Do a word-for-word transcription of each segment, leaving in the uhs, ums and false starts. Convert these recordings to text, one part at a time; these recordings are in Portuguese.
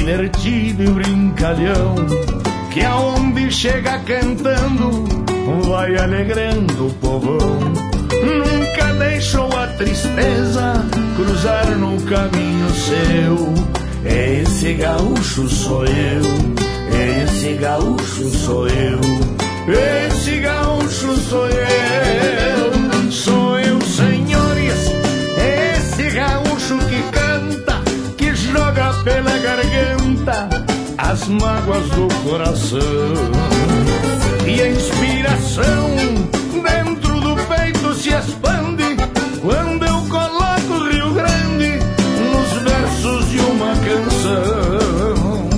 divertido e brincalhão, que aonde chega cantando vai alegrando o povão. Nunca deixou a tristeza cruzar no caminho seu. Esse gaúcho sou eu, esse gaúcho sou eu, esse gaúcho sou eu. Sou eu, senhores, esse gaúcho que canta, que joga pela garganta as mágoas do coração. E a inspiração dentro do peito se expande quando eu coloco o Rio Grande nos versos de uma canção.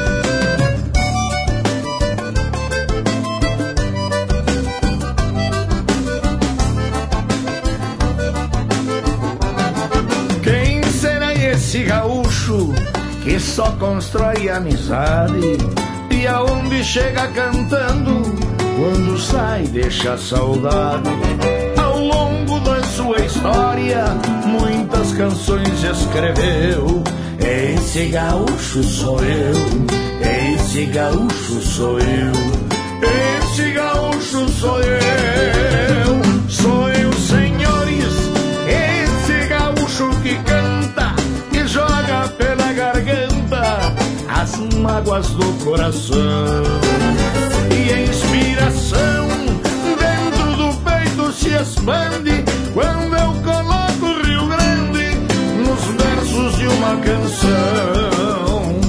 Quem será esse gaúcho que só constrói amizade e aonde chega cantando, quando sai deixa saudade? Ao longo da sua história muitas canções escreveu. Esse gaúcho sou eu, esse gaúcho sou eu, esse gaúcho sou eu. Sou eu, senhores, esse gaúcho que canta, que joga pela garganta as mágoas do coração. E a inspiração dentro do peito se expande quando eu coloco o Rio Grande nos versos de uma canção.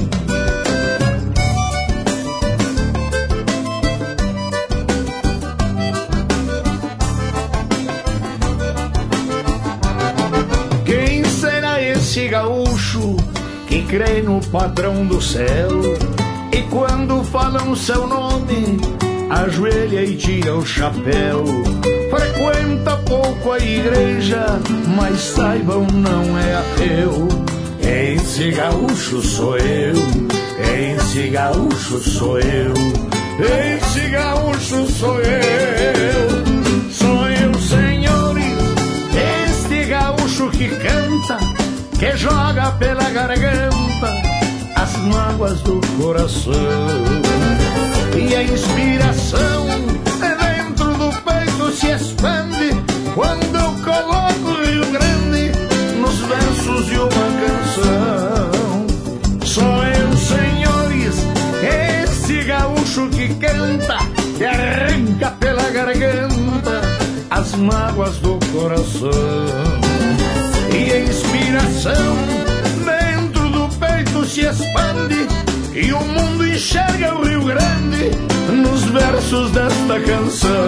Quem será esse gaúcho que crê no patrão do céu e quando falam seu nome ajoelha e tira o chapéu? Frequenta pouco a igreja, mas saibam, não é ateu. Esse gaúcho sou eu, esse gaúcho sou eu, esse gaúcho sou eu. Sou eu, senhores, este gaúcho que canta, que joga pela garganta as mágoas do coração. E a inspiração dentro do peito se expande quando eu coloco o Rio Grande nos versos de uma canção. Sou eu, senhores, esse gaúcho que canta, que arranca pela garganta as mágoas do coração. E a inspiração dentro do peito se expande e o mundo enxerga o Rio Grande nos versos desta canção.